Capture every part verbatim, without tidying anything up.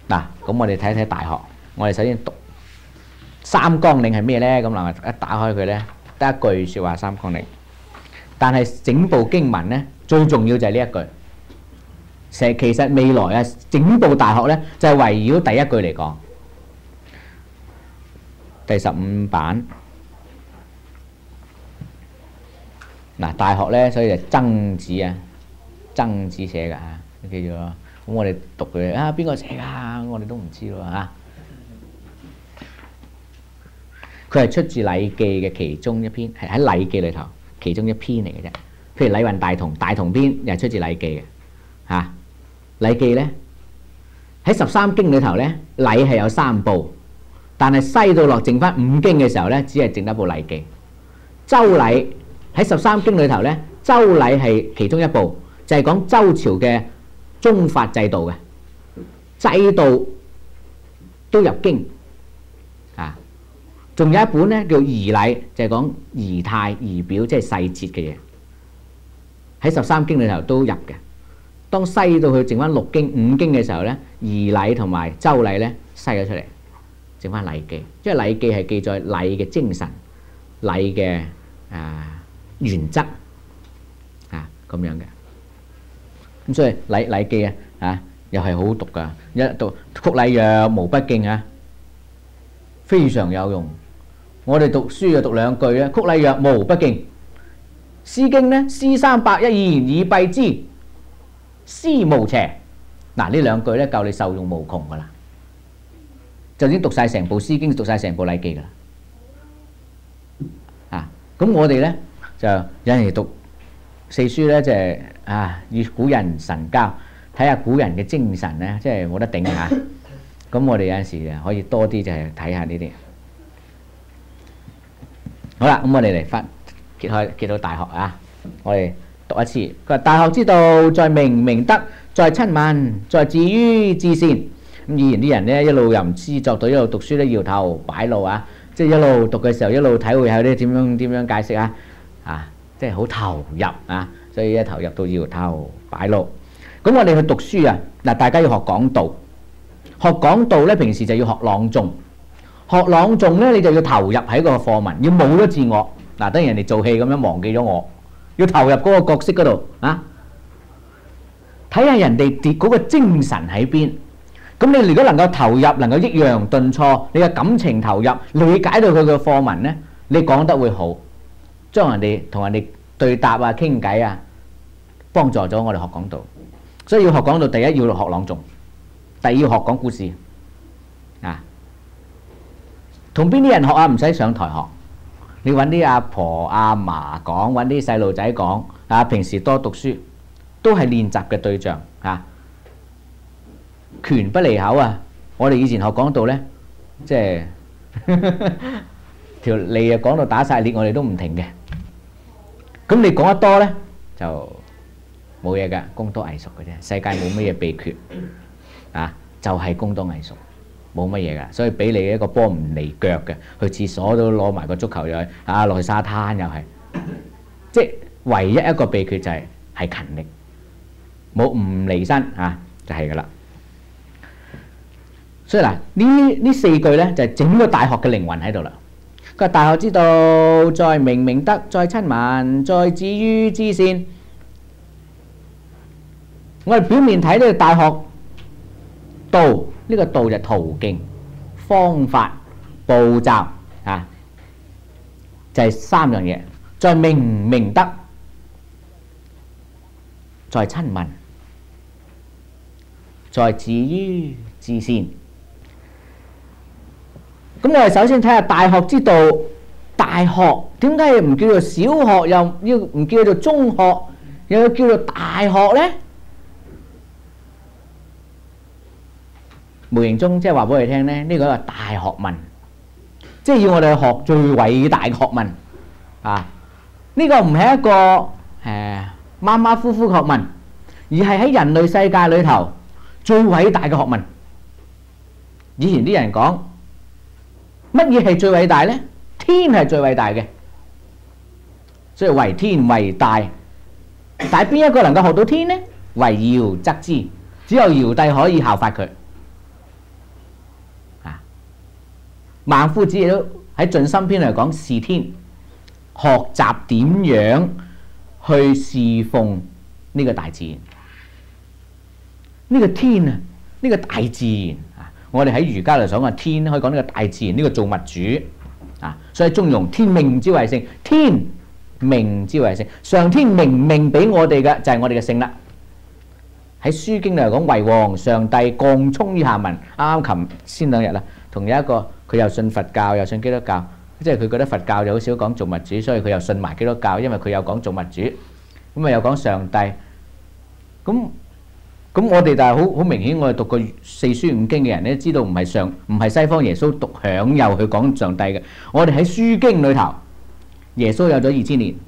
嗱，咁我哋睇睇大學。我哋首先讀三綱領係咩咧？咁嗱，一打開佢咧，得一句説話三綱領。但係整部經文咧，最重要就係呢一句。成其實未來啊，整部大學咧就係圍繞第一句嚟講。第十五版嗱，大學咧，所以就曾子啊，曾子寫㗎嚇，記住咯。咁我哋讀佢啊，邊個寫㗎？我哋都唔知咯嚇。佢係出自《禮記》嘅其中一篇，係喺《禮記》裏頭其中一篇嚟嘅啫。譬如《禮運大同》大同篇又係出自《禮記》嘅嚇。《禮記》咧喺十三經裏頭咧，禮係有三部，但係西到落剩翻五經嘅時候咧，只係剩得部《禮記》。周禮喺十三經裏頭咧，周禮係其中一部，就係講周朝嘅宗法制度嘅制度都入經啊。仲有一本咧叫《儀禮》，就係講儀態儀表，即係細節嘅嘢。喺十三經裏頭都入嘅。當篩到去剩翻六經五經嘅時候咧，儀禮同埋周禮咧篩咗出嚟，剩翻禮記。因為禮記係記載禮嘅精神、禮嘅啊原則啊咁樣嘅。咁所以禮禮記啊啊又係好好讀噶，一讀曲禮若無不敬啊，非常有用。我哋讀書就讀兩句啊，曲禮若無不敬。詩經咧，詩三百一言以蔽之。詩無邪，嗱呢兩句咧夠你受用無窮噶啦，就已經讀晒成部詩經，讀晒成部禮記噶啦。啊，咁我哋咧就有陣時讀四書咧，就係啊與古人神交，睇下古人嘅精神咧，即係冇得頂嚇。咁我哋有陣時可以多啲就係睇下呢啲。好啦，咁我哋嚟翻揭開揭到大學啊，我哋。讀一次，佢話大學之道，在明明德，在親民，在止於至善。咁以前啲人咧一路吟詩作對，一路讀書咧搖頭擺腦啊，即係一路讀嘅時候一路體會下啲點樣點樣解釋啊，啊，即係好投入啊，所以一投入到搖頭擺腦。咁我哋去讀書啊，嗱，大家要學講道，學講道咧，平時就要學朗誦，學朗誦咧你就要投入喺個課文，要冇咗自我。嗱，等於人哋做戲咁樣忘記咗我。要投入嗰個角色嗰度啊，睇下人哋跌嗰個精神喺邊。咁你如果能夠投入，能夠抑揚頓挫，你嘅感情投入，理解到佢嘅課文咧，你講得會好，將人哋同人哋對答啊、傾偈啊，幫助咗我哋學講道。所以要學講道，第一要學朗誦，第二要學講故事啊。同邊啲人學啊？唔使上台學。你揾啲阿婆阿嫲講，揾啲細路仔講啊！平時多讀書，都係練習嘅對象啊！拳不離口啊！我哋以前學講道咧，即係條脷啊講到打晒裂，我哋都唔停嘅。咁你講得多咧，就冇嘢㗎，工多藝熟嘅啫。世界冇乜嘢秘訣啊，就係工多藝熟。冇乜嘢噶，所以俾你一個波唔離腳嘅，去廁所都攞埋個足球又去啊，落去沙灘又係，即係唯一一個秘訣就係係勤力，冇唔離身啊，就係噶啦。所以嗱，呢呢四句咧就係整個大學嘅靈魂喺度啦。佢話大學之道，在明明德，在親民，在止於至善。我哋表面睇呢個大學道。呢個道就途徑、方法、步驟啊，就係三樣嘢。在明明德，在親民，在止於至善。咁我哋首先睇下大學之道。大學點解唔叫做小學，又要唔叫做中學，又要叫做大學呢？無形中即係話俾我哋聽咧，呢個係大學問，即係要我哋去學最偉大嘅學問啊！呢個唔係一個誒馬馬虎虎學問，而係喺人類世界裏頭最偉大嘅學問。以前啲人講乜嘢係最偉大呢？天係最偉大嘅，所以為天為大。但係邊一個能夠學到天呢？為堯則之，只有堯帝可以效法佢。 孟夫子亦都喺盡心篇嚟講視天，學習點樣去侍奉呢個大自然。呢、這個天啊，呢、這個大自然啊，我哋喺儒家嚟講嘅天可以講呢個大自然，呢、這個造物主啊，所以中庸天命之謂性，天命之謂性，上天明命俾我哋嘅就係我哋嘅性啦。喺書經嚟講，為王上帝降聰於下民。啱啱琴先兩日啦，同有一個佢又信佛教又信基督教，即係佢覺得佛教就好少講造物主，所以佢又信埋基督教，因為佢有講造物主，咁啊又講上帝。咁咁我哋但係好好明顯，我哋讀過四書五經嘅人咧，知道唔係上唔係西方耶穌獨享有去講上帝嘅。我哋喺書經裏頭，耶穌有咗二千年，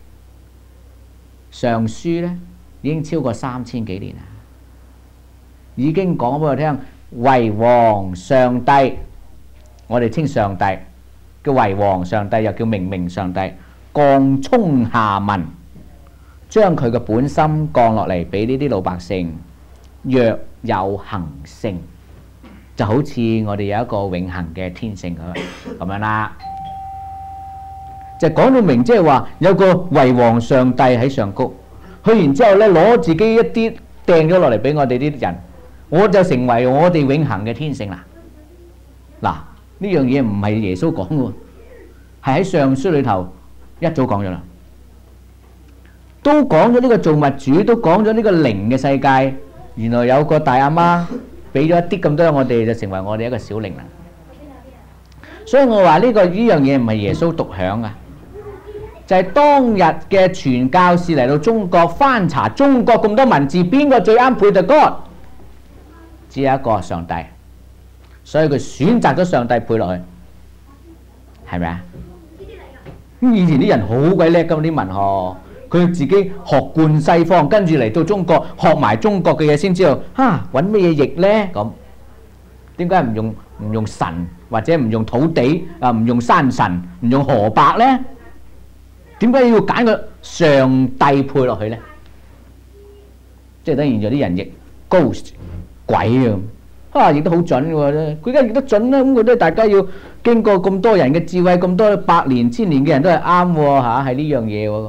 上書咧已經超過三千幾年啦，已經講俾我聽，為王上帝，我哋稱上帝叫為王上帝，又叫明明上帝，降聰下民，將佢嘅本心降落嚟俾呢啲老百姓。若有恒性，就好似我哋有一個永恆嘅天性咁咁樣啦。就講到明，即係話有個為王上帝喺上高，去完之後咧攞自己一啲掟咗落嚟俾我哋啲人，我就成為我哋永恆嘅天性啦。嗱，呢樣嘢唔係耶穌講嘅，係喺上書裏頭一早講咗啦，都講咗呢個造物主，都講咗呢個靈嘅世界。原來有個大阿媽俾咗一啲咁多，我哋就成為我哋一個小靈啦。所以我話呢個呢樣嘢唔係耶穌獨享啊，就係當日嘅傳教士嚟到中國翻查中國咁多文字，邊個最啱配對 God？只有一個上帝，所以佢選擇咗上帝配落去，係咪啊？咁以前啲人好鬼叻㗎，啲文學。佢自己學貫西方，跟住嚟到中國學埋中國嘅嘢，先知道嚇揾咩嘢譯呢？咁點解唔用唔用神或者唔用土地啊？唔用山神，唔用河伯呢？點解要揀個上帝配落去呢？即係等於有啲人譯 ghost 鬼啊，啊譯得好準喎！佢梗係譯得準啦，咁佢都大家要經過咁多人嘅智慧，咁多百年千年嘅人都係啱喎嚇，係呢樣嘢喎咁。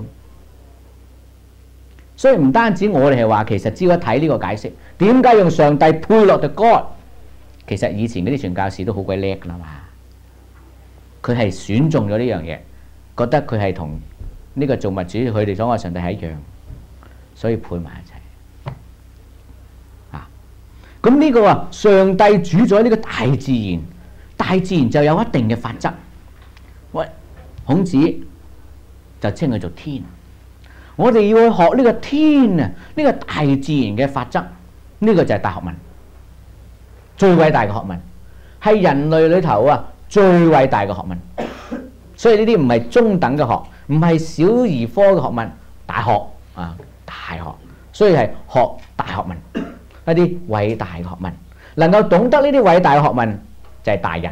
所以唔單止我哋係話，其實只要一睇呢個解釋，點解用上帝配落對 God？其實以前嗰啲傳教士都好鬼叻㗎啦嘛，佢係選中咗呢樣嘢，覺得佢係同呢個造物主佢哋所愛上帝係一樣，所以配埋一齊。啊，咁呢個啊，上帝主宰呢個大自然，大自然就有一定嘅法則。喂，孔子就稱佢做天。我哋要去學呢個天啊，呢個大自然嘅法則，呢個就係大學問，最偉大嘅學問，係人類裏頭啊最偉大嘅學問。所以呢啲唔係中等嘅學，唔係小兒科嘅學問，大學啊，大學，所以係學大學問，一啲偉大嘅學問，能夠懂得呢啲偉大嘅學問就係大人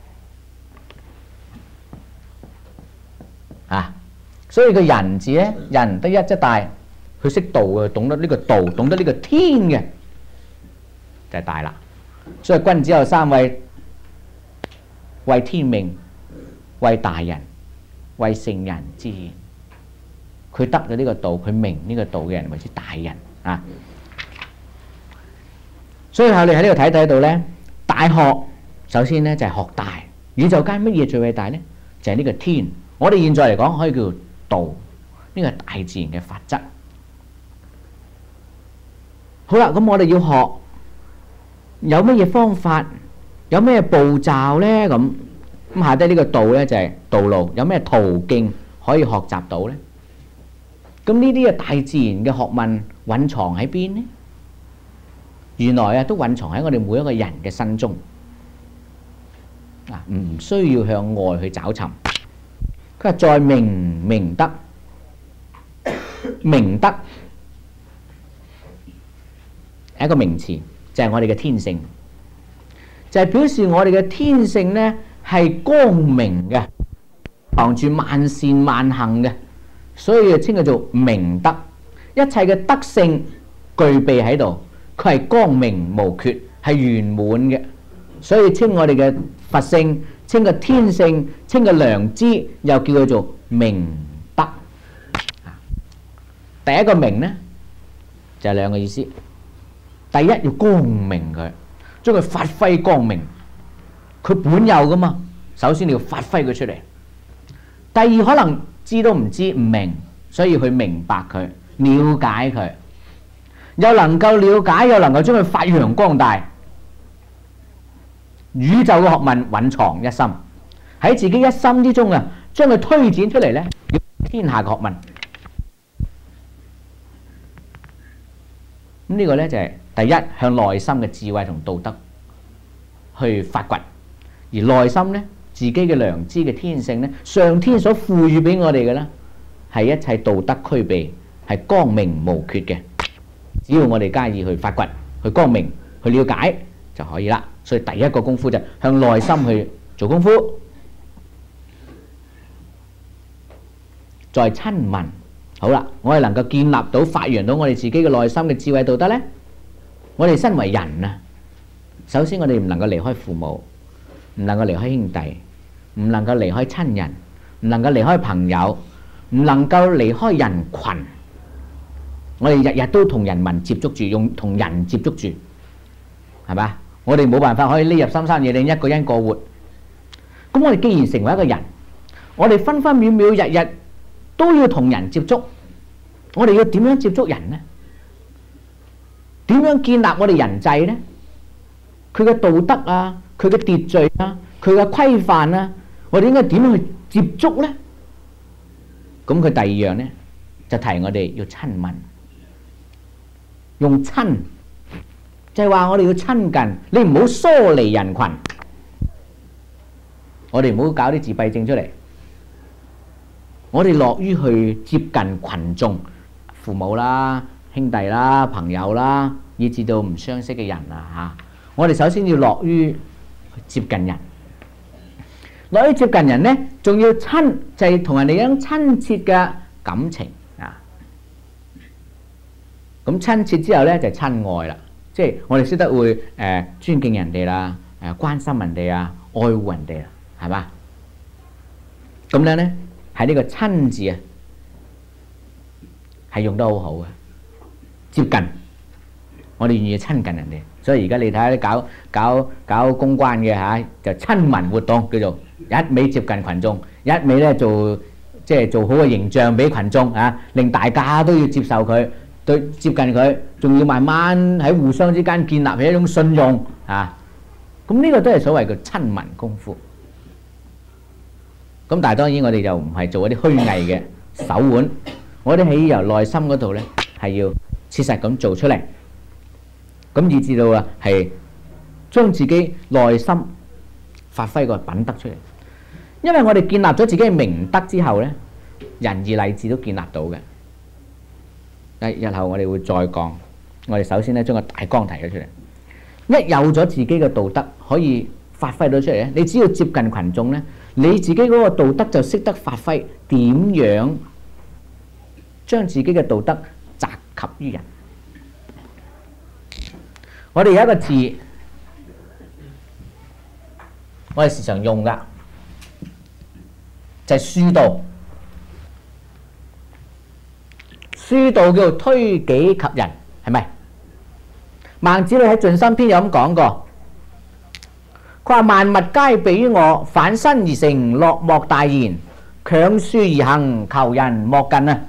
啊。所以個人字咧，人得一即大，佢識道嘅，懂得呢個道，懂得呢個天嘅，就係大啦。所以君子有三畏：畏天命、畏大人、畏聖人之言。佢得咗呢個道，佢明呢個道嘅人為之大人啊。所以我哋喺呢度睇睇到咧，大學首先咧就係學大。宇宙間乜嘢最偉大咧？就係呢個天。我哋現在嚟講可以叫道，呢個係大自然嘅法則。好啦，咁我哋要學有乜嘢方法，有咩步驟呢？咁咁下低呢個道呢，就係道路，有咩途徑可以學習到呢？咁呢啲嘅大自然嘅學問蘊藏喺邊呢？原來啊，都蘊藏喺我哋每一個人嘅心中啊，唔需要向外去找尋。佢話在明明德，明德係一個名詞，就係我哋嘅天性，就係表示我哋嘅天性呢係光明嘅，藏住萬善萬行嘅，所以就稱佢做明德。一切嘅德性具備喺度，佢係光明無缺，係圓滿嘅，所以稱我哋嘅佛性， 稱個天性，稱個良知，又叫佢做明德。第一個明呢，就係兩個意思。第一要光明佢，將佢發揮光明，佢本有噶嘛。首先你要發揮佢出嚟。第二可能知都唔知唔明，所以要去明白佢，了解佢，又能夠了解，又能夠將佢發揚光大。宇宙嘅學問蘊藏一心，喺自己一心之中啊，將佢推展出嚟呢，要天下嘅學問。咁呢個呢，就係第一，向內心嘅智慧同道德去發掘，而內心呢，自己嘅良知嘅天性呢，上天所賦予俾我哋嘅呢，係一切道德俱備，係光明無缺嘅。只要我哋加以去發掘、去光明、去了解就可以啦。所以第一個功夫就向內心去做功夫，再親民。好啦，我哋能夠建立到、發揚到我哋自己嘅內心嘅智慧道德呢。我哋身為人啊，首先我哋唔能夠離開父母，唔能夠離開兄弟，唔能夠離開親人，唔能夠離開朋友，唔能夠離開人群。我哋日日都同人民接觸住，用同人接觸住，係咪？我哋冇辦法可以匿入深山野嶺一個人過活。咁我哋既然成為一個人，我哋分分秒秒日日都要同人接觸，我哋要點樣接觸人呢？點樣建立我哋人際呢？佢嘅道德啊，佢嘅秩序啊，佢嘅規範啊，我哋應該點樣去接觸呢？咁佢第二樣呢，就提我哋要親民，用親。就係話我哋要親近，你唔好疏離人群。我哋唔好搞啲自閉症出嚟。我哋樂於去接近群眾，父母啦、兄弟啦、朋友啦，以至到唔相識嘅人啊嚇。我哋首先要樂於接近人，樂於接近人呢，仲要親，就係同人哋有親切嘅感情啊。咁親切之後呢，就係親愛啦。即係我哋識得會誒、呃、尊敬人哋啦，誒、呃、關心人哋啊，愛護人哋啦，係嘛？咁樣咧，喺呢個親字啊，係用得好好嘅，接近，我哋願意親近人哋。所以而家你睇下啲搞搞搞公關嘅嚇、啊，就親民活動，叫做一味接近群眾，一味咧做即係做好個形象俾群眾啊，令大家都要接受佢。對，接近佢，仲要慢慢喺互相之間建立起一種信用啊！咁呢個都係所謂嘅親民功夫。咁但係當然我哋就唔係做一啲虛偽嘅手腕，我哋喺由內心嗰度呢，係要切實咁做出嚟，咁以至到啊係將自己內心發揮個品德出嚟。因為我哋建立咗自己嘅明德之後呢，仁義禮智都建立到嘅。日後我哋會再講，我哋首先咧將個大綱提咗出嚟。一有咗自己嘅道德可以發揮到出嚟咧，你只要接近群眾咧，你自己嗰個道德就識得發揮點樣將自己嘅道德澤及於人。我哋有一個字，我哋時常用噶，就係書道。書道叫做推己及人，係咪？孟子你喺《盡心篇》有咁講過，佢話萬物皆備於我，反身而成，樂莫大焉。強恕而行，求人莫近啊！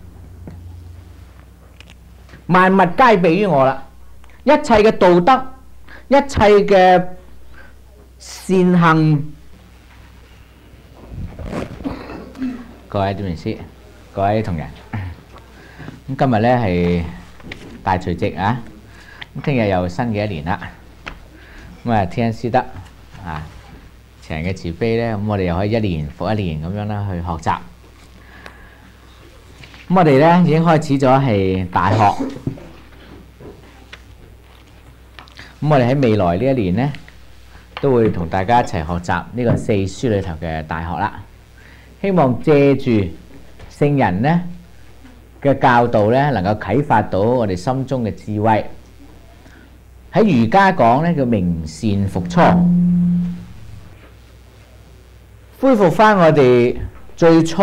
萬物皆備於我啦，一切嘅道德，一切嘅善行，各位點先？各位同仁。咁今日咧係大除夕啊！咁聽日又新嘅一年啦。咁啊，天恩師德啊，慈人嘅慈悲咧，咁我哋又可以一年復一年咁樣啦去學習。咁我哋咧已經開始咗係大學。咁我哋喺未來呢一年咧，都會同大家一齊學習呢個四書裏頭嘅大學啦。希望借住聖人咧嘅教導咧，能夠啟發到我哋心中嘅智慧。喺儒家講咧叫明善復初， 恢復翻我哋最初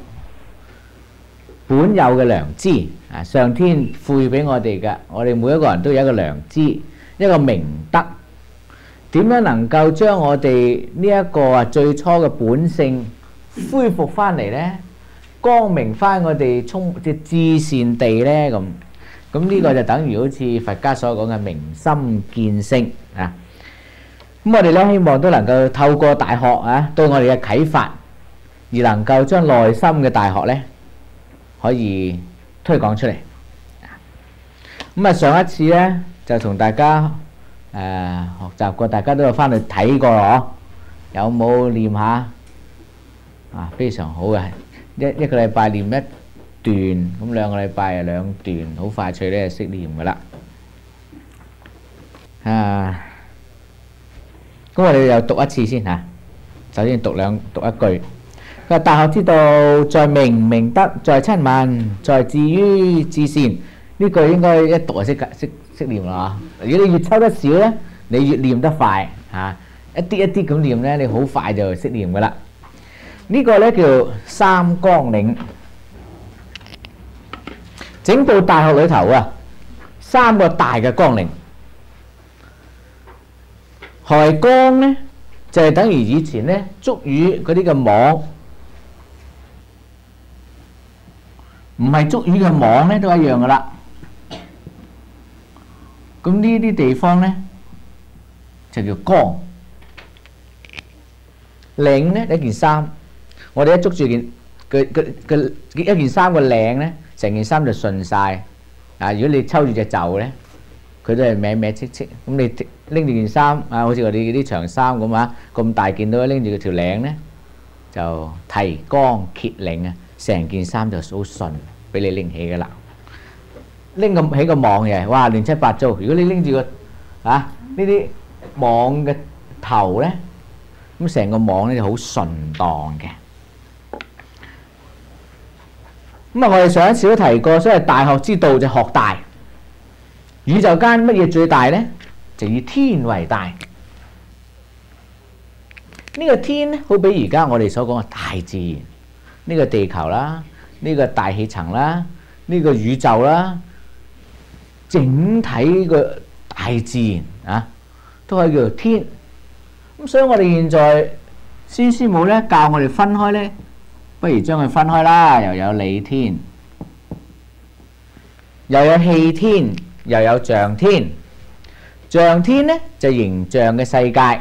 本有嘅良知啊！上天賦俾我哋嘅，我哋每一個人都有一個良知，一個明德。點樣能夠將我哋呢一個啊最初嘅本性恢復翻嚟呢？光明翻我哋充嘅至善地呢？咁咁呢個就等於好似佛家所講嘅明心見性啊！咁我哋咧希望都能夠透過大學啊，對我哋嘅啟發，而能夠將內心嘅大學咧可以推廣出嚟。咁啊，上一次咧就同大家誒、呃、學習過，大家都有翻去睇過咯，有冇念下啊？非常好嘅，一一個禮拜念一段，咁兩個禮拜啊兩段，好快脆咧就識念噶啦。啊！咁我哋又讀一次先嚇。首先讀兩讀一句。佢話：大學之道，在明明德，在親民，在致於至善。呢句應該一讀就識識識念啦嚇。如果你越抽得少咧，你越念得快嚇。一啲一啲咁念咧，你好快就識念噶啦。呢個咧叫三綱領。整部大學裏頭啊，三個大嘅綱領。何謂綱咧？就係等於以前咧捉魚嗰啲嘅網，唔係捉魚嘅網咧都一樣噶啦。咁呢啲地方咧就叫綱。領咧一件衫，我哋一捉住件嘅嘅嘅一件衫個領咧，成件衫就順晒。啊，如果你抽住隻袖咧，佢都係歪歪戚戚。咁你拎住件衫啊，好似我哋啲長衫咁啊，咁大件都拎住佢條領咧，就提綱揭領啊，成件衫就好順，俾你拎起噶啦。拎咁起個網嘅，哇亂七八糟。如果你拎住個啊呢啲網嘅頭咧，咁成個網咧就好順當嘅。咁啊，我哋上一次都提過，所謂大學之道就學大。宇宙間乜嘢最大咧？就以天為大。呢個天咧，好比而家我哋所講嘅大自然，呢個地球啦，呢個大氣層啦，呢個宇宙啦，整體個大自然啊，都可以叫做天。咁所以我哋現在先師母咧教我哋分開咧，不如將佢分開啦，又有理天，又有氣天，又有象天。象天咧就形象嘅世界，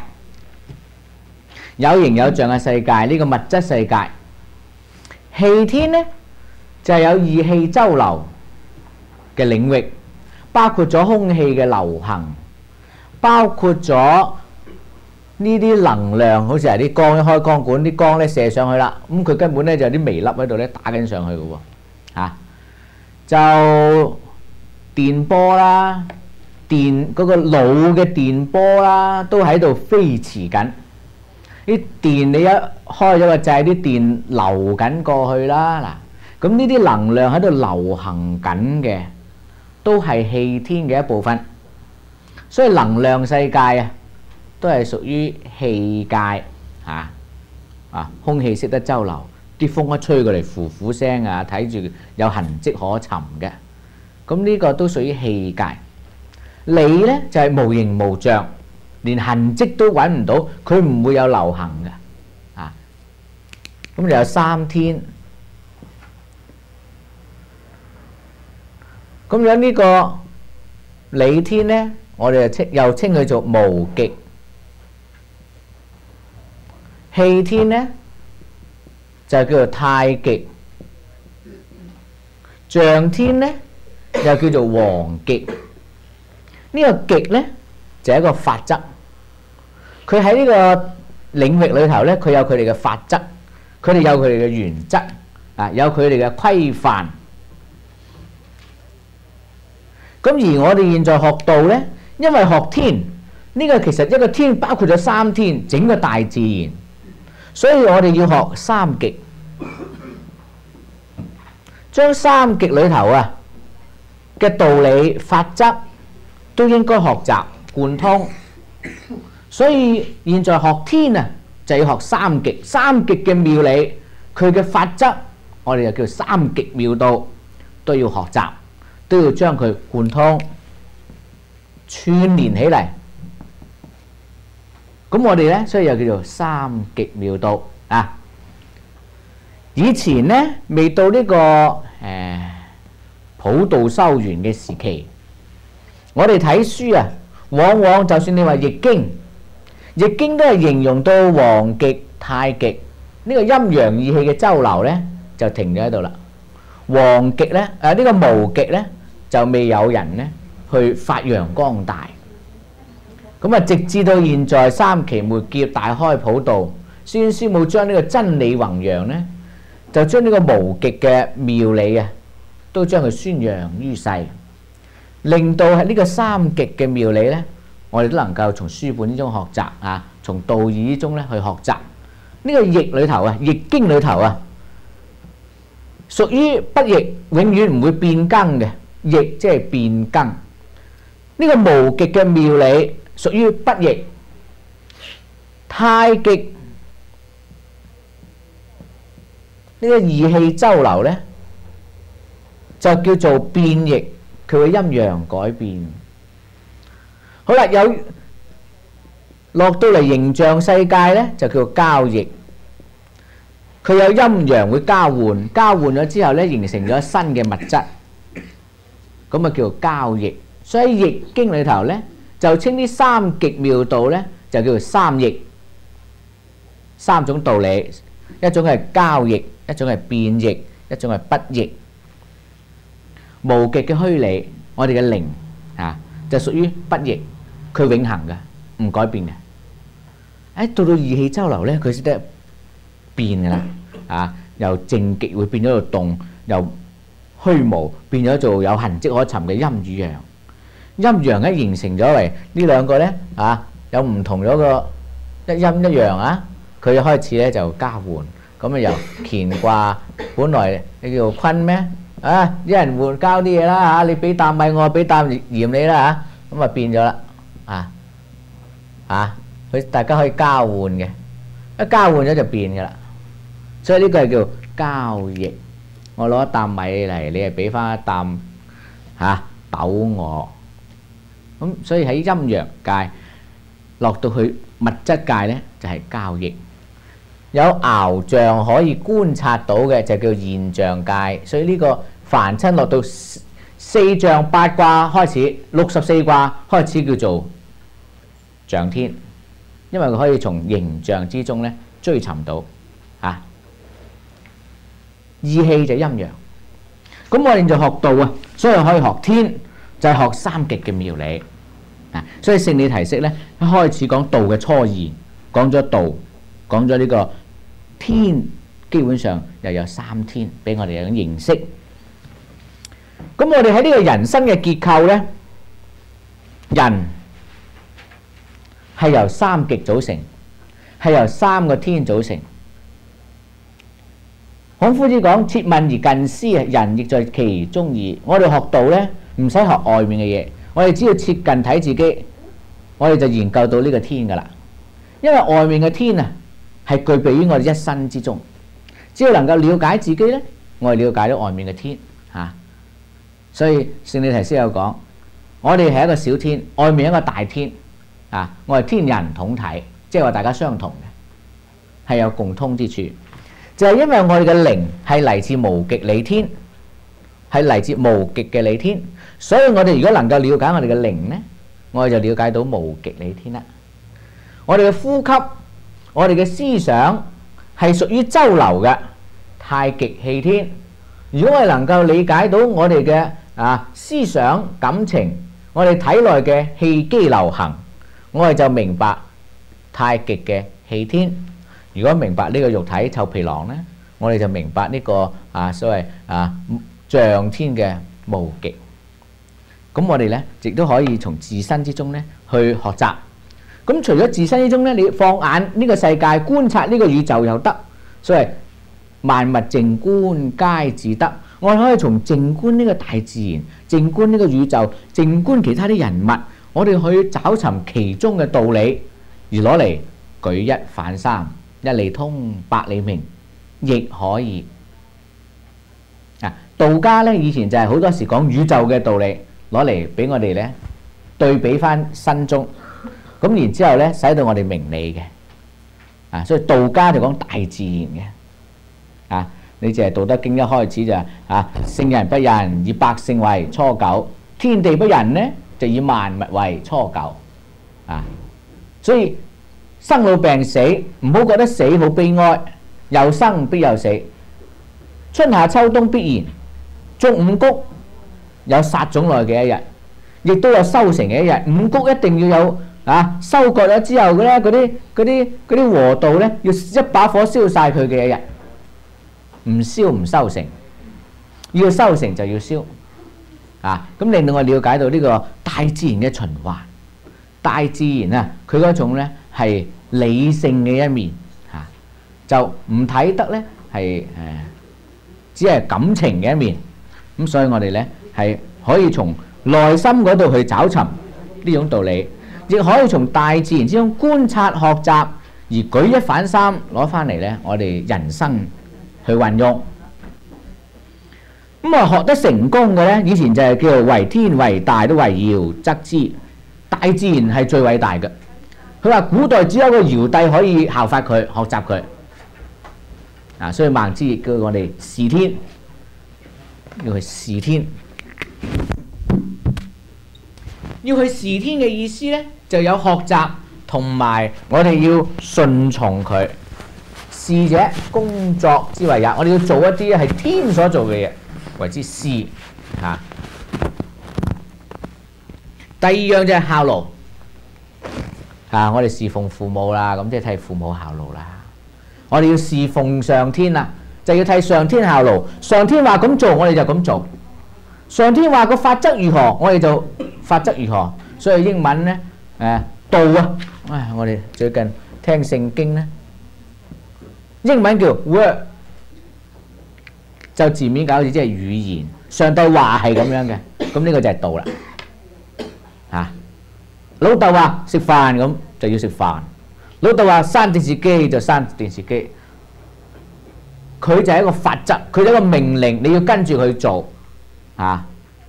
有形有象嘅世界，呢個物質世界。氣天咧就係有義氣周流嘅領域，包括咗空氣嘅流行，包括咗呢啲能量，好似係啲光一開光管，啲光咧射上去啦，咁佢根本咧就有啲微粒喺度咧打緊上去嘅喎，嚇就電波啦。電嗰個腦嘅電波啦，都喺度飛馳緊。啲電你一開咗個掣，啲電流緊過去啦。嗱，咁呢啲能量喺度流行緊嘅，都係氣天嘅一部分。所以能量世界啊，都係屬於氣界嚇。啊，空氣識得周流，啲風一吹過嚟，呼呼聲啊，睇住有痕跡可尋嘅。咁呢個都屬於氣界。理咧就係無形無象，連痕跡都揾唔到，佢唔會有流行嘅啊。咁就有三天，咁樣呢個理天咧，我哋就稱又稱佢做無極。氣天咧就叫做太極，象天咧又叫做黃極。呢個極咧就係一個法則，佢喺呢個領域裏頭咧，佢有佢哋嘅法則，佢哋有佢哋嘅原則啊，有佢哋嘅規範。咁而我哋現在學道咧，因為學天呢個其實一個天包括咗三天，整個大自然，所以我哋要學三極，將三極裏頭啊嘅道理法則都應該學習貫通，所以現在學天啊， 就要學三極。三極嘅妙理，佢嘅法則，我哋就叫三極妙道，都要學習，都要將佢貫通串連起嚟。咁我哋咧，所以又叫做三極妙道啊。以前咧未到呢、這個誒、呃、普度修緣嘅時期，我哋睇書啊，往往就算你話易經，易經都係形容到黃極、太極呢、這個陰陽義氣嘅周流咧，就停咗喺度啦。黃極咧，誒、這、呢個無極咧，就未有人咧去發揚光大。咁啊，直至到現在三期末劫大開普度，孫師母將呢個真理弘揚咧，就將呢個無極嘅妙理啊，都將佢宣揚於世，令到喺呢個三極嘅妙理咧，我哋都能夠從書本之中學習啊，從道義之中咧去學習。呢個易裏頭啊，易經裏頭啊，屬於不易，永遠唔會變更嘅，易即係變更。呢個無極嘅妙理屬於不易，太極呢個義氣周流咧，就叫做變易，佢會陰陽改變。好啦，有落到嚟形象世界咧，就叫做交易。佢有陰陽會交換，交換咗之後咧，形成咗新嘅物質，咁啊叫做交易。所以《易經》裏頭咧，就稱啲三極妙道咧，就叫做三易，三種道理，一種係交易，一種係變易，一種係不易。無極嘅虛理，我哋嘅靈啊，就屬於不易，佢永恆嘅，唔改變嘅。誒到到義氣周流咧，佢先得變嘅啦，啊由靜極會變咗做動，由虛無變咗做有痕跡可尋嘅陰與陽。陰陽一形成咗為呢兩個咧，啊有唔同咗個一陰一陽啊，佢一開始咧就交換，咁啊由乾卦本來你叫做坤咩啊，一人換交啲嘢啦嚇，你俾啖米我，俾啖鹽你啦嚇，咁啊變咗啦啊啊，佢大家可以交換嘅，一交換咗就變噶啦，所以呢個係叫交易。我攞一啖米嚟，你係俾翻一啖嚇豆我。咁所以喺陰陽界落到去物質界咧，就係交易。有爻象可以觀察到嘅就叫現象界。所以呢個凡親落到四象八卦開始，六十四卦開始叫做象天，因為佢可以從形象之中咧追尋到嚇。義氣就陰陽。咁我哋就學道啊，所以可以學天。就係學三極嘅妙理啊！所以聖理提釋咧，一開始講道嘅初二，講咗道，講咗呢個天，基本上又有三天俾我哋有種認識。咁我哋喺呢個人生嘅結構咧，人係由三極組成，係由三個天組成。孔夫子講：切問而近思啊，人亦在其中矣。我哋學道咧，唔使學外面嘅嘢，我哋只要切近睇自己，我哋就研究到呢個天噶啦。因為外面嘅天啊，係具備於我哋一身之中。只要能夠了解自己咧，我哋了解到外面嘅天嚇、啊。所以聖理提釋有講，我哋係一個小天，外面一個大天啊。我係天人統體，即係話大家相同嘅，係有共通之處。就係因為我哋嘅靈係嚟自無極理天，係嚟自無極嘅理天，所以我哋如果能夠了解我哋嘅靈呢，我哋就了解到無極理天啦。我哋嘅呼吸，我哋嘅思想係屬於周流嘅太極氣天。如果我哋能夠理解到我哋嘅啊思想感情，我哋體內嘅氣機流行，我哋就明白太極嘅氣天。如果明白呢個肉體臭皮囊呢，我哋就明白呢個啊所謂啊象天嘅無極。咁我哋呢亦都可以從自身之中呢去學習。咁除咗自身之中呢，你放眼呢個世界觀察呢個宇宙又得，所謂萬物靜觀皆自得。我哋可以從靜觀呢個大自然、靜觀呢個宇宙、靜觀其他啲人物，我哋去找尋其中嘅道理，而攞嚟舉一反三，一理通百理明，亦可以。啊，道家咧以前就係好多時講宇宙嘅道理，攞嚟俾我哋咧對比翻身中，咁然之後咧使到我哋明理嘅。啊，所以道家就講大自然嘅。啊，你就係《道德經》一開始就係啊，聖人不仁，以百姓為芻狗；天地不仁呢，就以萬物為芻狗。啊，所以生老病死唔好覺得死好悲哀，有生必有死，春夏秋冬必然。種五穀有撒種落嘅一日，亦都有收成嘅一日。五穀一定要有啊，收割咗之後嘅咧，嗰啲嗰啲嗰啲禾稻咧，要一把火燒晒佢嘅一日，唔燒唔收成，要收成就要燒啊！咁令到我了解到呢個大自然嘅循環，大自然啊，佢嗰種咧係理性嘅一面嚇、啊，就唔睇得咧係誒，只係感情嘅一面。咁所以我哋咧係可以從內心嗰度去找尋呢種道理，亦可以從大自然之中觀察學習，而舉一反三攞翻嚟咧，我哋人生去運用。咁啊，學得成功嘅咧，以前就係叫做為天為大都為堯則之，大自然係最偉大嘅。佢話古代只有個堯帝可以效法佢、學習佢。啊，所以孟子亦叫我哋視天，要去視天。要去視天嘅意思咧，就有學習同埋我哋要順從佢。視者，工作之謂也。我哋要做一啲係天所做嘅嘢，為之視嚇。第二樣就係效勞嚇，我哋侍奉父母啦，咁即係替父母效勞啦。我哋要侍奉上天啦，就要替上天效勞。上天話咁做，我哋就咁做。上天話個法則如何，我哋就法則如何。所以英文咧誒道啊，唉，我哋最近聽聖經咧。英文叫 word， 就字面搞好似即係語言。上帝話係咁樣嘅，咁呢個就係道啦。嚇，老豆話食飯咁就要食飯，老豆話閂電視機就閂電視機。佢就係一個法則，佢就係一個命令，你要跟住佢做嚇。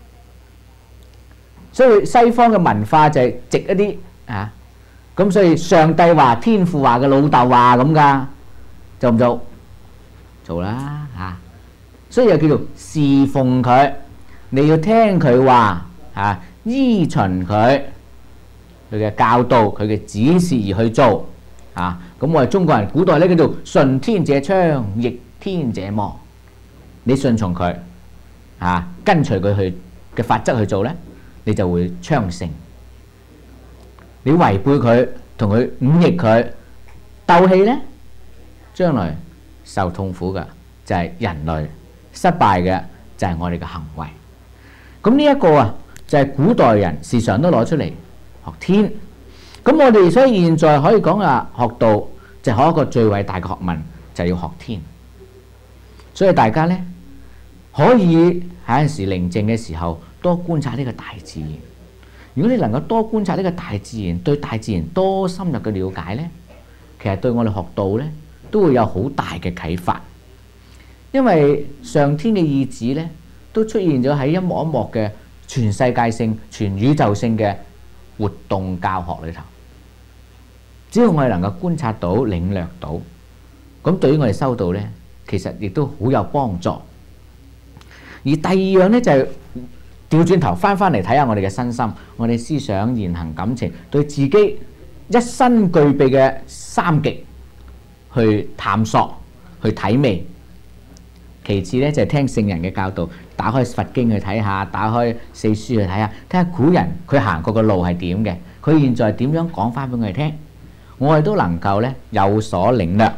所以西方嘅文化就係直一啲嚇，咁所以上帝話、天父話嘅、老豆話咁㗎。做唔做？做啦嚇，所以又叫做侍奉佢。你要聽佢話嚇，依循佢佢嘅教導、佢嘅指示而去做嚇。咁我哋中國人古代咧叫做順天者昌，逆天者亡。你順從佢嚇，跟隨佢去嘅法則去做咧，你就會昌盛。你違背佢，同佢忤逆佢鬥氣咧，將來受痛苦嘅就係人類，失敗嘅就係我哋嘅行為。咁呢一個啊，就係古代人時常都攞出嚟學天。咁我哋所以現在可以講啊，學道就係學一個最偉大嘅學問，就係要學天。所以大家呢，可以喺陣時寧靜嘅時候多觀察呢個大自然。如果你能夠多觀察呢個大自然，對大自然多深入嘅了解呢，其實對我哋學道呢，都會有好大嘅啟發，因為上天嘅意志咧，都出現咗喺一幕一幕嘅全世界性、全宇宙性嘅活動教學裏頭。只要我哋能夠觀察到、領略到，咁對於我哋修道咧，其實亦都好有幫助。而第二樣咧就係調轉頭翻翻嚟睇下我哋嘅身心、我哋思想、言行、感情，對自己一身具備嘅三極去探索、去體味。其次咧就係聽聖人嘅教導，打開佛經去睇下，打開四書去睇下，睇下古人佢行過嘅路係點嘅，佢現在點樣講翻俾我哋聽，我哋都能夠咧有所領略。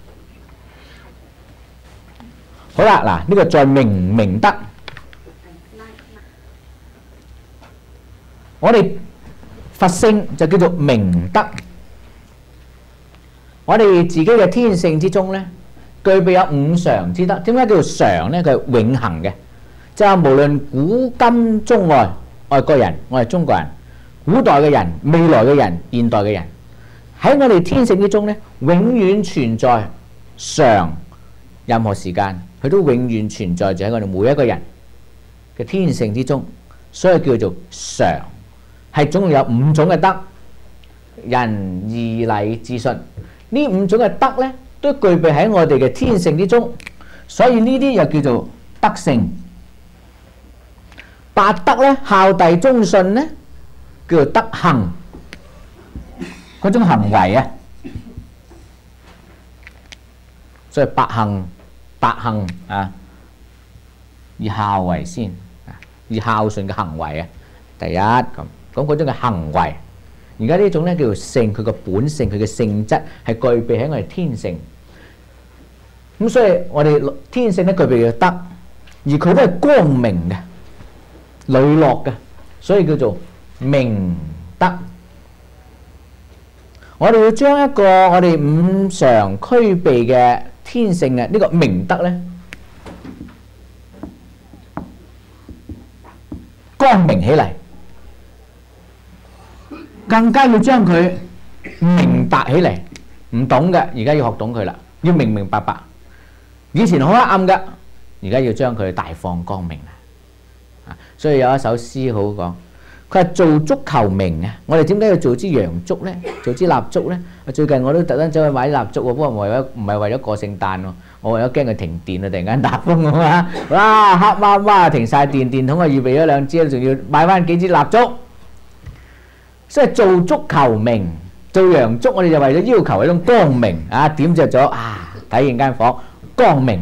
好啦，嗱呢個在明唔明德，我哋佛性就叫做明德。我哋自己嘅天性之中咧，具備有五常之德。點解叫做常咧？佢係永恆嘅，就係無論古今中外，外國人，我係中國人，古代嘅人、未來嘅人、現代嘅人， 喺我哋天性之中咧，永遠存在常，任何時間佢都永遠存在住喺我哋每一個人嘅天性之中，所以叫做常。係總共有五種嘅德，仁義禮智信，呢五種嘅德咧都具備喺我哋嘅天性之中，所以呢啲又叫做德性。八德咧，孝弟忠信咧叫做德行，嗰種行為啊，所以八行八行啊，以孝為先，以孝順嘅行為啊，第一咁咁嗰種嘅行為。而家呢種咧叫做性，佢個本性佢嘅性質係具備喺我哋天性。咁所以我哋天性咧具備嘅德，而佢都係光明嘅、磊落嘅，所以叫做明德。我哋要將一個我哋五常俱備嘅天性嘅呢個明德咧，光明起嚟，更加要將佢明白起嚟。唔懂嘅，而家要學懂佢啦，要明明白白。以前好黑暗嘅，而家要將佢大放光明啦。所以有一首詩好講，佢係做燭求明啊！我哋點解要做支洋燭咧？做支蠟燭咧？最近我都特登走去買啲蠟燭喎，不過唔係為咗唔係為咗過聖誕喎，我為咗驚佢停電啊！突然間打風啊嘛，哇黑麻麻停曬電，電筒啊預備咗兩支，仲要買翻幾支蠟燭。所以做燭求明，做洋燭我哋就為咗要求一種光明啊！點著咗啊，睇見間房光明。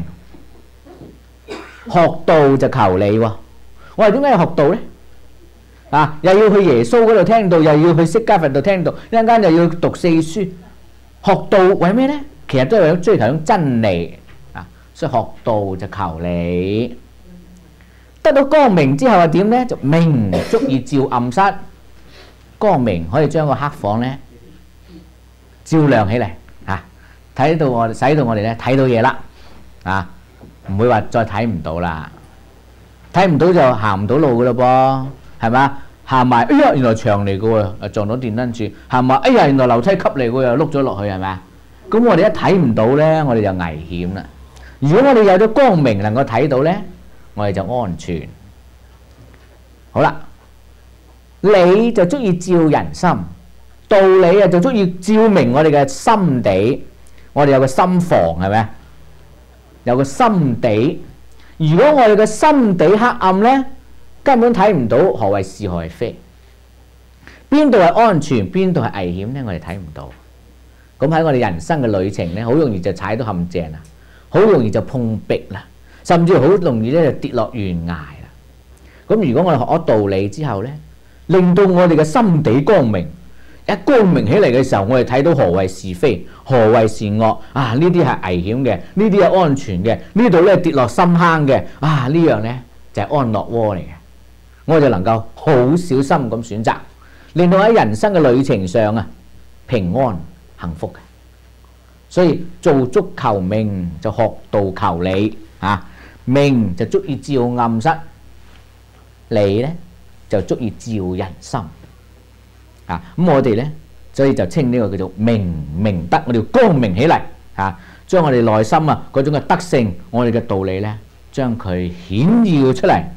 學道就求理喎。我哋點解要學道咧？啊，又要去耶穌嗰度聽道，又要去釋迦佛度聽道，一陣間又要讀四書。學道為咩咧？其實都係為咗追求一種真理啊！所以學道就求理。得到光明之後係點咧？就明足以照暗室。光明可以將個黑房咧照亮起嚟啊！睇到我，使到我哋咧睇到嘢啦啊！唔會話再睇唔到啦。睇唔到就行唔到路噶咯噃，係嘛？行埋，哎呀，原來牆嚟噶喎，撞到電燈柱；行埋，哎呀，原來樓梯級嚟噶，又碌咗落去，係咪啊？咁我哋一睇唔到咧，我哋就危險啦。如果我哋有咗光明，能夠睇到咧，我哋就安全。好啦，理就足以照人心，道理啊就足以照明我哋嘅心地。我哋有個心房，係咪啊？有個心地。如果我哋嘅心地黑暗咧，根本睇唔到何謂是何謂非，邊度係安全，邊度係危險咧，我哋睇唔到。咁喺我哋人生嘅旅程咧，好容易就踩到陷阱啦，好容易就碰壁啦，甚至好容易咧就跌落懸崖啦。咁如果我哋學咗道理之後咧，令到我哋嘅心地光明，一光明起嚟嘅時候，我哋睇到何謂是非，何謂善惡啊？呢啲係危險嘅，呢啲係安全嘅，呢度咧跌落深坑嘅啊！呢樣咧就係安樂窩嚟嘅，我就能夠好小心咁選擇，令到喺人生嘅旅程上啊平安幸福嘅。所以做燭求明就學道求理啊，明就足以照暗室，理咧就足以照人心。啊！咁我哋咧，所以就稱呢個叫做明明德，我哋要光明起嚟啊！將我哋內心啊嗰種嘅德性，我哋嘅道理咧，將佢顯耀出嚟。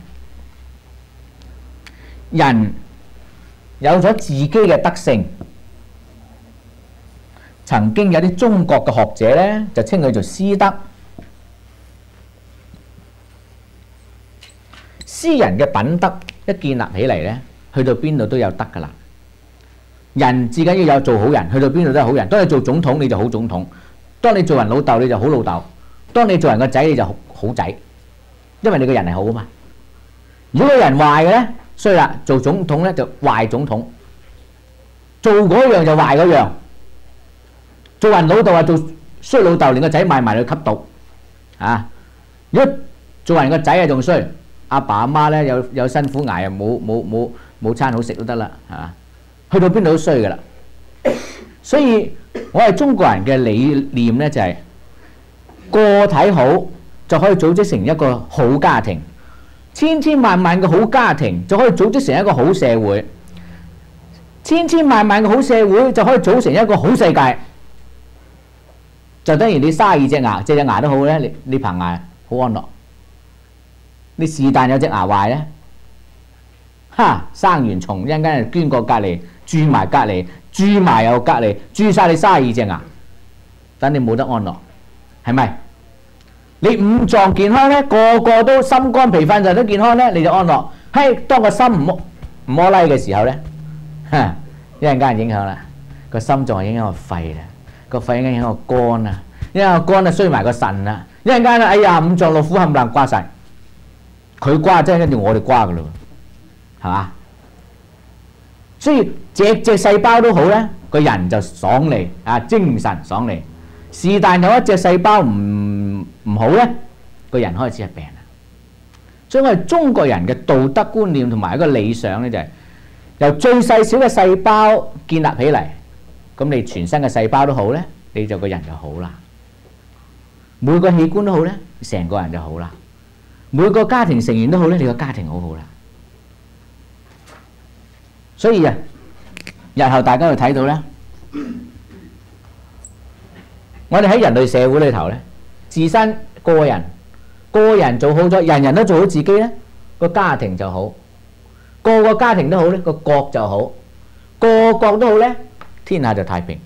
人有咗自己嘅德性，曾經有啲中國嘅學者咧，就稱佢做師德。詩人嘅品德一建立起嚟咧，去到邊度都有德噶啦。人至緊要有做好人，去到邊度都係好人。當你做總統，你就好總統；當你做人老豆，你就好老豆；當你做人個仔，你就好好仔，因為你個人係好啊嘛。如果個人壞嘅咧，衰啦，做總統咧就壞總統，做嗰樣就壞嗰樣。做人老豆啊，做衰老豆，連個仔賣埋去吸毒啊！如果做人個仔啊，仲衰，阿爸阿媽咧有有辛苦捱啊，冇冇冇冇餐好食都得啦，係嘛？去到邊度都衰噶啦，所以我係中國人嘅理念咧，就係個體好就可以組織成一個好家庭，千千萬萬個好家庭就可以組織成一個好社會， 千千萬萬嘅好社會就可以組成一個好世界，就等於你卅二隻牙，隻隻牙都好咧，你你棚牙好安樂。你是但有隻牙壞咧，哈生完蟲一陣間捐過隔離，蛀埋隔離，蛀埋又隔離，蛀晒你卅二隻牙，等你冇得安樂，係咪？你五臟健康咧，個個都心肝脾肺腎都健康咧，你就安樂。嘿，當個心唔唔摩拉嘅時候咧，哈一陣間影響啦，個心臟影響個肺啦，個肺影響個肝啊，因為個肝啊衰埋個腎啦，一陣間咧，哎呀五臟六腑冚唪唥瓜晒。佢瓜真係跟住我哋瓜噶咯，係嘛？所以隻隻細胞都好咧，個人就爽利啊，精神爽利。是但有一隻細胞唔唔好咧，個人開始係病啦。所以我哋中國人嘅道德觀念同埋一個理想咧，就係由最細小嘅細胞建立起嚟，咁你全身嘅細胞都好咧，你就個人就好啦。每個器官都好咧，成個人就好啦。每個家庭成員都好咧，你個家庭好好啦。所以啊，日後大家會睇到咧，我哋喺人類社會裏頭咧，自身個人個人做好咗，人人都做好自己咧，個家庭就好，個個家庭都好咧，個國就好，個國都好咧，天下就太平。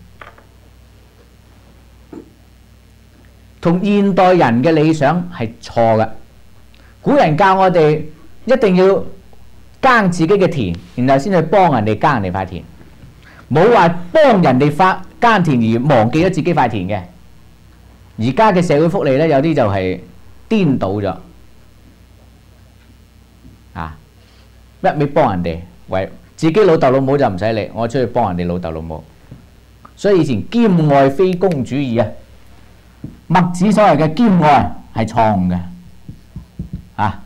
同現代人嘅理想係錯嘅。古人教我哋一定要耕自己嘅田，然後先去幫人哋耕人哋塊田，冇話幫人哋發耕田而忘記咗自己塊田嘅。而家嘅社會福利咧，有啲就係顛倒咗，啊，一味幫人哋，為自己老豆老母就唔使理，我出去幫人哋老豆老母。所以以前兼愛非攻主義啊，墨子所謂嘅兼愛係錯誤嘅。啊！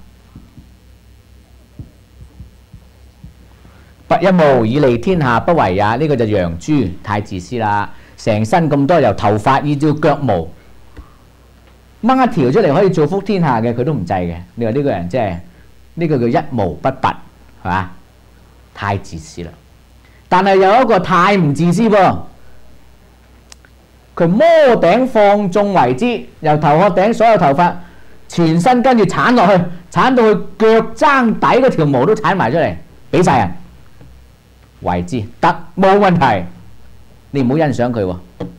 拔一毛以利天下不為也，呢、這個就楊朱，太自私啦！成身咁多由頭髮以至腳毛，掹一條出嚟可以造福天下嘅，佢都唔制嘅。你話呢個人即係呢個叫一毛不拔，係嘛？太自私啦！但係有一個太唔自私噃，佢摩頂放踵為之，由頭殼頂所有頭髮。全身跟住鏟落去，鏟到去腳踭底嗰條毛都鏟埋出嚟，俾晒人為之得冇問題。你唔好欣賞佢喎。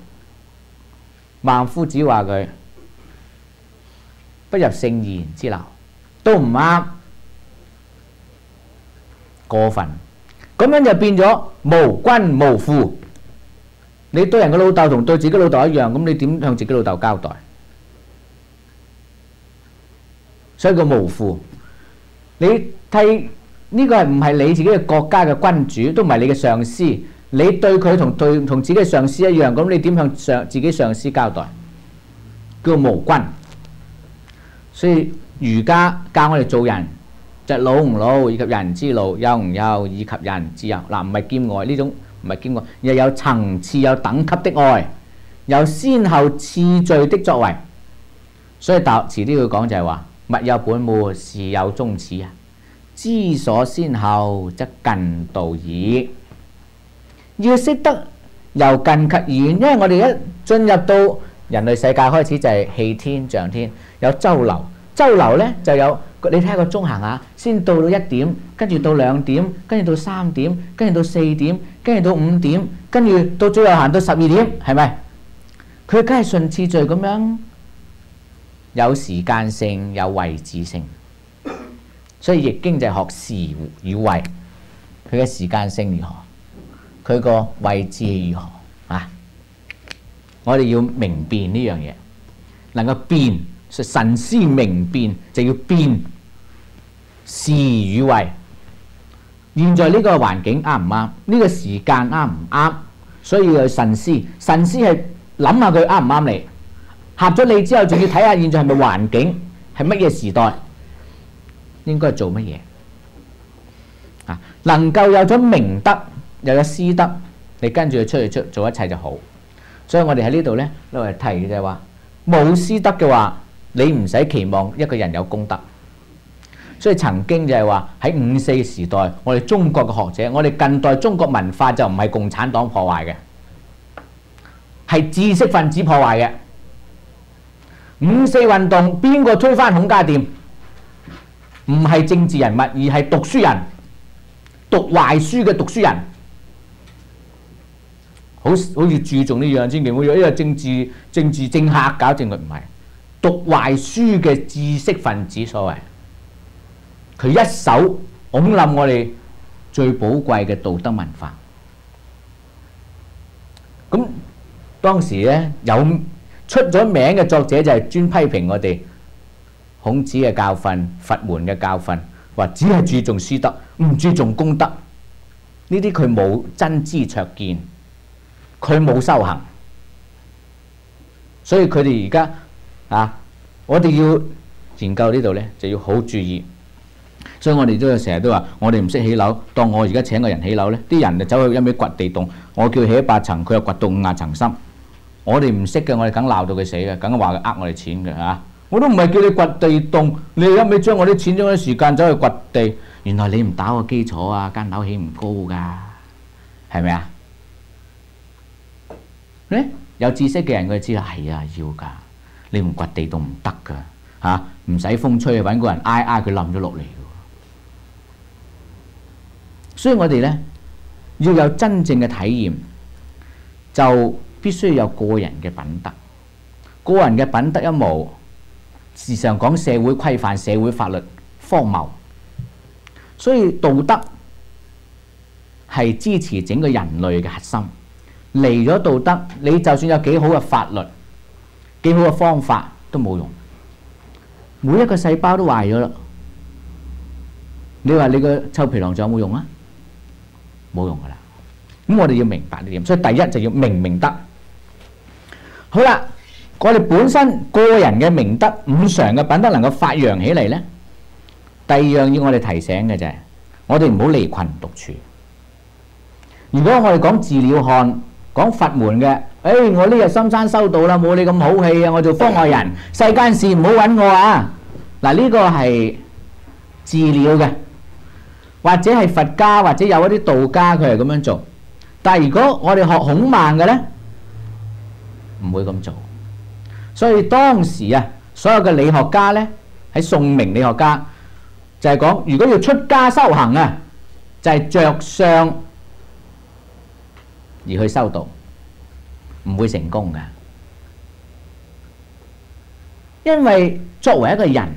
孟夫子話佢不入聖賢之流，都唔啱，過分。咁樣就變咗無君無父。你對人嘅老豆同對自己老豆一樣，咁你點向自己老豆交代？所以個無父，你睇呢個係唔係你自己嘅國家嘅君主，都唔係你嘅上司，你對佢同對同自己嘅上司一樣，咁你點向上自己上司交代？叫無君。所以儒家教我哋做人，就老唔老以及人之老，幼唔幼以及人之幼。嗱，唔係兼愛呢種，唔係兼愛，又有層次、有等級的愛，有先後次序的作為。所以大遲啲要講就係話。物有本末，事有終始啊！知所先後，則近道矣。要識得由近及遠，因為我哋一進入到人類世界開始就係氣天象天，有周流。周流咧就有你睇下個鐘行下，先到到一點，跟住到兩點，跟住到三點，跟住到四點，跟住到五點，跟住到最後行到十二點，係咪？佢梗係順次序咁樣。有時間性，有位置性，所以易經就係學時與位，佢嘅時間性如何，佢個位置如何啊？我哋要明辨呢樣嘢，能夠辨，神思明辨就要辨時與位。現在呢個環境啱唔啱？呢個時間啱唔啱？所以要神思，神思係諗下佢啱唔啱你。合咗你之後，仲要睇下現在係咪環境，係乜嘢時代，應該做乜嘢啊？能夠有咗明德，又有私德，你跟住出去出做一切就好。所以我哋喺呢度咧，都係提嘅就係話，冇私德嘅話，你唔使期望一個人有功德。 所以曾經就係話喺五四時代，我哋中國嘅學者，我哋近代中國文化就唔係共產黨破壞嘅，係知識分子破壞嘅。五四運動邊個推翻孔家店？唔係政治人物，而係讀書人，讀壞書嘅讀書人。好好似注重呢樣，千祈唔好以為政治政治政客搞政治，唔係讀壞書嘅知識分子所謂。佢一手拱冧我哋最寶貴嘅道德文化。咁當時咧有出咗名嘅作者就係專批評我哋孔子嘅教訓、佛門嘅教訓，話只係注重師德，唔注重功德。呢啲佢冇真知灼見，佢冇修行，所以佢哋而家啊，我哋要研究呢度咧，就要好注意。所以我哋都成日都話，我哋唔識起樓。當我而家請個人起樓咧，啲人就走去一味掘地洞，我叫佢起一百層，佢又掘到五廿層深。我哋唔識嘅，我哋梗鬧到佢死嘅，梗話佢呃我哋錢嘅嚇。我都唔係叫你掘地洞，你一味將我啲錢、將啲時間走去掘地，原來你唔打個基礎啊，間樓起唔高㗎，係咪啊？咧有知識嘅人佢知道係啊，要㗎，你唔掘地洞唔得㗎嚇，唔使風吹揾個人挨挨佢冧咗落嚟。所以我哋咧要有真正嘅體驗，就必須有個人嘅品德。個人嘅品德一冇，時常講社會規範、社會法律荒謬。所以道德係支持整個人類嘅核心。離咗道德，你就算有幾好嘅法律、幾好嘅方法都冇用。每一個細胞都壞咗啦。你話你個臭皮囊仲有冇用啊？冇用噶啦，咁我哋要明白呢點，所以第一就要明明德。好啦，我哋本身個人嘅明德、五常嘅品德能夠發揚起嚟咧，第二樣要我哋提醒嘅就係，我哋唔好離群獨處。如果我哋講自了漢、講佛門嘅，誒、哎、我呢日深山修道啦，冇你咁好氣啊，我做方外人，世間事唔好揾我啊。嗱，呢個係自了嘅。或者係佛家，或者有一啲道家，佢係咁樣做。但係如果我哋學孔孟嘅咧，唔會咁做。所以當時啊，所有嘅理學家咧，喺宋明理學家就係講，如果要出家修行啊，就係着相而去修道，唔會成功嘅。因為作為一個人，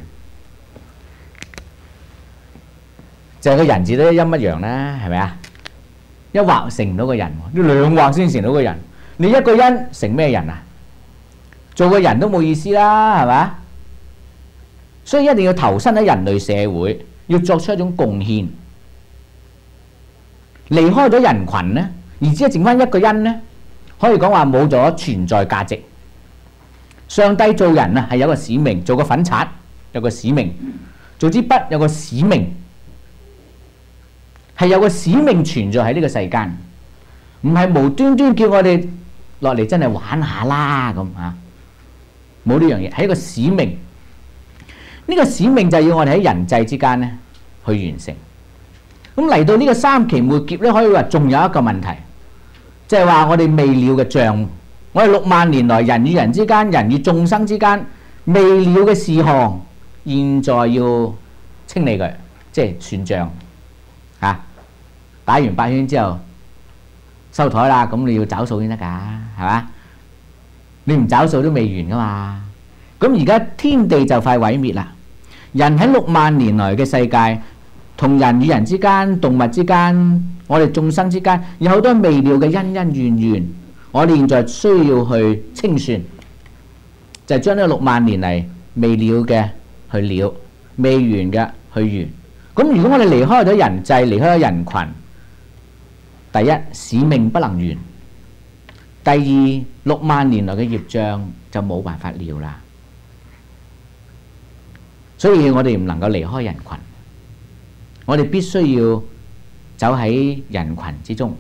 就係個人字都一陰一陽啦，係咪啊？一畫成唔到個人，要兩畫先成到個人。你一個人成咩人啊？做個人都冇意思啦，係咪？所以一定要投身喺人類社會，要作出一種貢獻。離開咗人群呢，而只係剩翻一個人呢，可以講話冇咗存在價值。上帝做人啊，係有個使命，做個粉刷有個使命，做支筆有個使命。係有個使命存在喺呢個世間，唔係無端端叫我哋落嚟真係玩下啦咁啊！冇呢樣嘢，係一個使命。呢個使命就要我哋喺人際之間咧去完成。咁嚟到呢個三期末劫咧，可以話仲有一個問題，即係話我哋未了嘅帳，我哋六萬年來人與人之間、人與眾生之間未了嘅事項，現在要清理佢，即係算賬。啊！打完八圈之後收台啦，咁你要找數先得㗎，係嘛？你唔找數都未完㗎嘛。咁而家天地就快毀滅啦。人喺六萬年來嘅世界，同人與人之間、動物之間、我哋眾生之間，有好多未了嘅恩恩怨怨。我哋現在需要去清算，就係將呢個六萬年嚟未了嘅去了，未完嘅去完。咁如果我哋離開咗人際，離開咗人群，第一使命不能完，第二六萬年來嘅業障就冇辦法了啦。所以我哋唔能夠離開人群，我哋必須要走喺人群之中。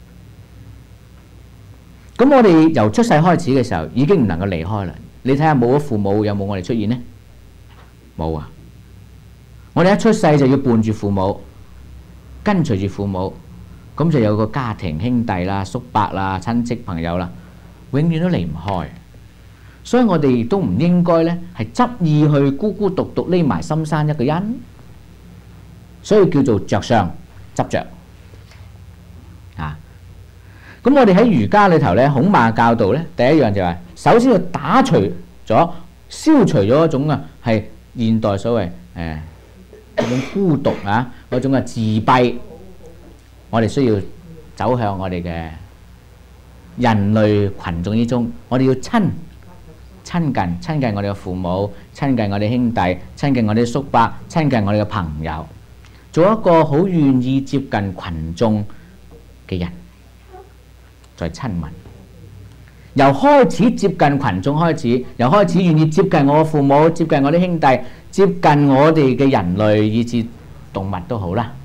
咁我哋由出世開始嘅時候已經唔能夠離開啦。你睇下冇咗父母有冇我哋出現呢？冇啊！ 我哋一出世就要伴住父母，跟隨住父母，咁就有個家庭兄弟啦、叔伯啦、親戚朋友啦，永遠都離唔開。所以我哋亦都唔應該咧係執意去孤孤獨獨匿埋深山一個人，所以叫做着相執着啊。咁我哋喺儒家裏頭咧，孔馬教導咧，第一樣就係首先要打除咗、消除咗一種啊係現代所謂誒嗰種孤獨啊，嗰種嘅自閉。我哋需要走向我哋嘅人類群眾之中，我哋要親親近親近我哋嘅父母，親近我哋兄弟，親近我哋叔伯，親近我哋嘅朋友，做一個好願意接近群眾嘅人，再親民。由開始接近群眾開始，由開始願意接近我嘅父母，接近我啲兄弟，接近我哋嘅人類，以至動物都好啦。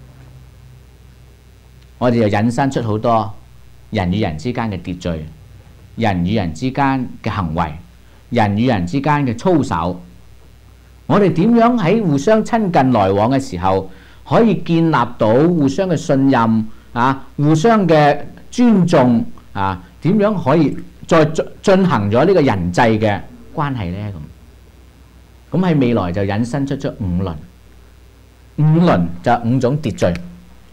我哋就引申出好多人與人之間嘅秩序，人與人之間嘅行為，人與人之間嘅操守。我哋點樣喺互相親近來往嘅時候，可以建立到互相嘅信任啊，互相嘅尊重啊？點樣可以再進行咗呢個人際嘅關係呢？咁咁喺未來就引申出咗五倫，五倫就係五種秩序。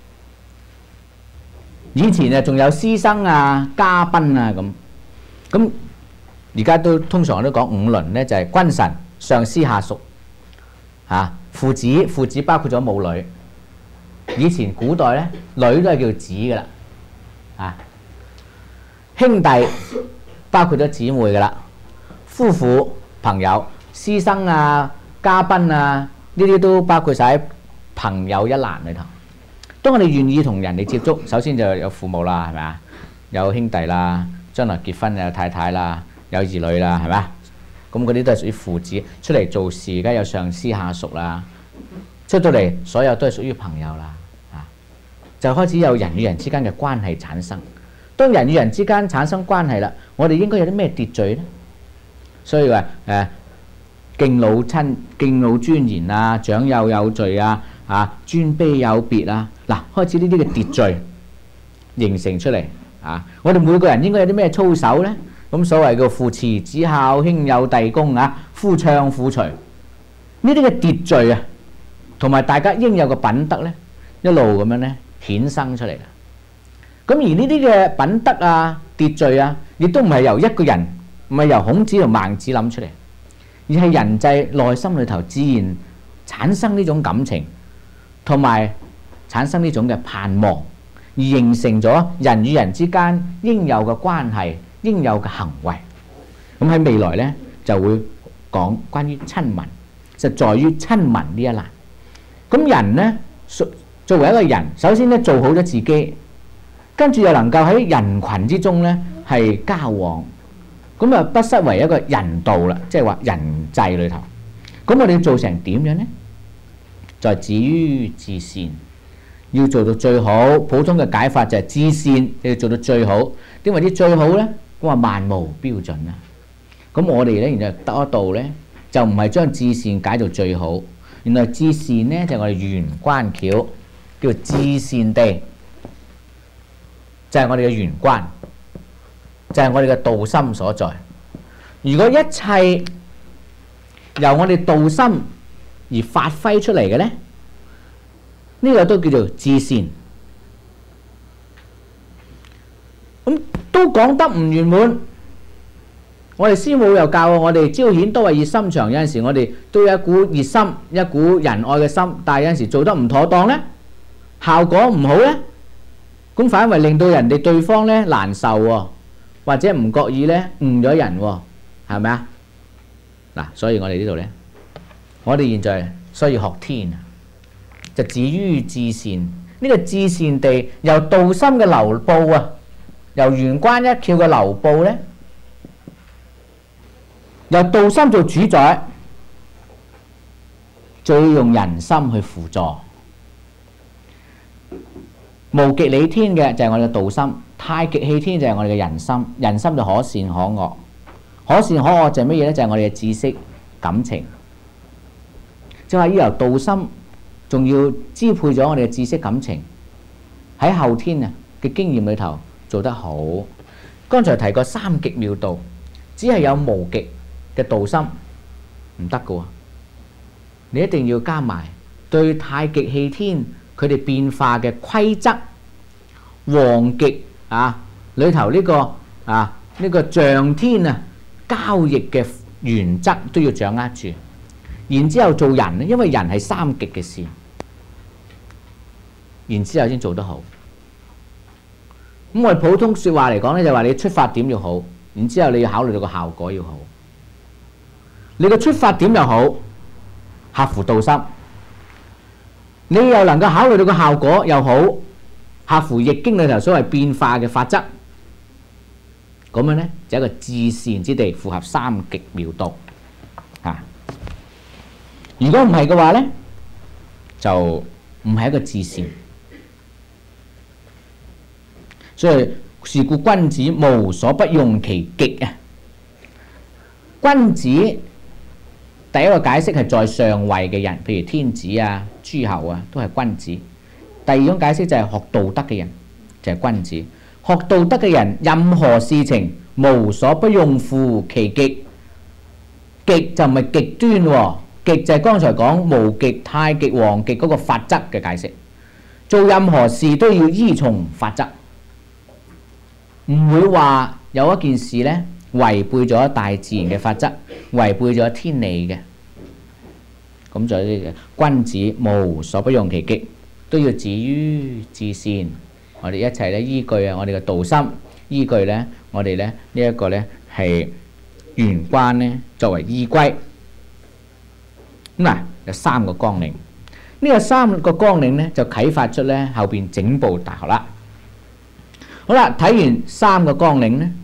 以前啊，仲有師生啊、嘉賓啊咁，咁而家都通常都講五倫咧，就係君臣、上司、下屬，嚇父子，父子包括咗母女。以前古代咧，女都係叫子噶啦，啊兄弟包括咗姊妹噶啦，夫婦、朋友、師生啊、嘉賓啊，呢啲都包括晒喺朋友一欄裏頭。當我哋願意同人哋接觸，首先就有父母啦，係咪啊？有兄弟啦，將來結婚有太太啦，有兒女啦，係咪啊？咁嗰啲都係屬於父子，出嚟做事，而家有上司下屬啦，出到嚟所有都係屬於朋友啦，啊，就開始有人與人之間嘅關係產生。當人與人之間產生關係啦，我哋應該有啲咩秩序呢？所以話誒敬老親敬老尊嚴啊，長幼有序啊。啊，尊卑有別啊！嗱，開始呢啲嘅秩序形成出嚟啊！我哋每個人應該有啲咩操守呢？咁所謂嘅父慈子孝、兄友弟恭啊、夫唱婦隨，呢啲嘅秩序啊，同埋大家應有嘅品德呢，一路咁樣呢衍生出嚟啦。咁而呢啲嘅品德啊、秩序啊，亦都唔係由一個人，唔係由孔子同孟子諗出嚟，而係人際內心裏頭自然產生呢種感情。同埋產生呢種嘅盼望，而形成咗人與人之間應有嘅關係、應有嘅行為。咁喺未來呢，就會講關於親民，就在於親民呢一欄。咁人呢，作為一個人，首先咧做好咗自己，跟住又能夠喺人群之中呢係交往，咁啊不失為一個人道啦，即係話人際裏頭。咁我哋要做成點樣呢？在止於至善，要做到最好。普通嘅解法就係至善要做到最好。點為之最好呢？咁話萬無標準啦。咁我哋呢，原來得一道呢，就唔係將至善解到最好。原來至善呢，就係我哋玄關竅，叫做至善地，就係我哋嘅玄關，就係我哋嘅道心所在。如果一切由我哋道心而發揮出嚟嘅呢，呢個都叫做至善。咁都講得唔圓滿。我哋師母又教我哋招顯多為熱心腸，有陣時我哋都有一股熱心、一股仁愛嘅心，但係有陣時做得唔妥當呢，效果唔好呢，咁反為令到人哋對方呢難受喎，或者唔覺意呢誤咗人喎，係咪啊？嗱，所以我哋呢度呢。我哋現在需要學天啊，就止於至善。呢個至善地由道心嘅流布啊，由玄關一竅嘅流布呢，由道心做主宰，就要用人心去輔助。無極理天嘅就係我哋嘅道心，太極氣天就係我哋嘅人心。人心就可善可惡，可善可惡就係乜嘢呢？就係我哋嘅知識、感情。 就話要由道心，仲要支配咗我哋嘅知識感情，喺後天啊嘅經驗裏頭做得好。剛才提過三極妙道，只係有無極嘅道心唔得嘅喎，你一定要加埋對太極氣天佢哋變化嘅規則，黃極啊裏頭呢個啊呢個象天啊交易嘅原則都要掌握住。然之後做人咧，因為人係三極嘅事，然之後先做得好。咁我哋普通説話嚟講咧，就話你出發點要好，然之後你要考慮到個效果要好。你個出發點又好，合乎道心，你又能夠考慮到個效果又好，合乎易經裏頭所謂變化嘅法則，咁樣咧就一個至善之地，符合三極妙道嚇。如果唔係嘅話咧，就唔係一個至善。所以是故君子無所不用其極啊！君子第一個解釋係在上位嘅人，譬如天子啊、諸侯啊，都係君子。第二種解釋就係學道德嘅人，就係君子。學道德嘅人，任何事情無所不用乎其極。極就唔係極端喎，極就係剛才講無極、太極、黃極嗰個法則嘅解釋。做任何事都要依從法則，唔會話有一件事呢違背咗大自然嘅法則，違背咗天理嘅。咁就係呢個君子無所不用其極，都要止於至善。我哋一齊咧依據啊，我哋嘅道心，依據咧我哋咧呢一個咧係玄關咧作為依歸。咁嗱有三個綱領，呢個三個綱領咧就啟發出咧後邊整部大學啦。好啦，睇完三個綱領咧，